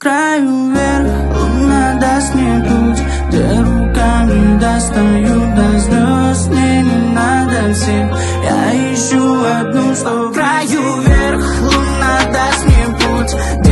краю вверх, луна даст мне путь, где руками достаю до звезд. Мне не надо всех, я ищу одну, что краю вверх, луна даст мне путь.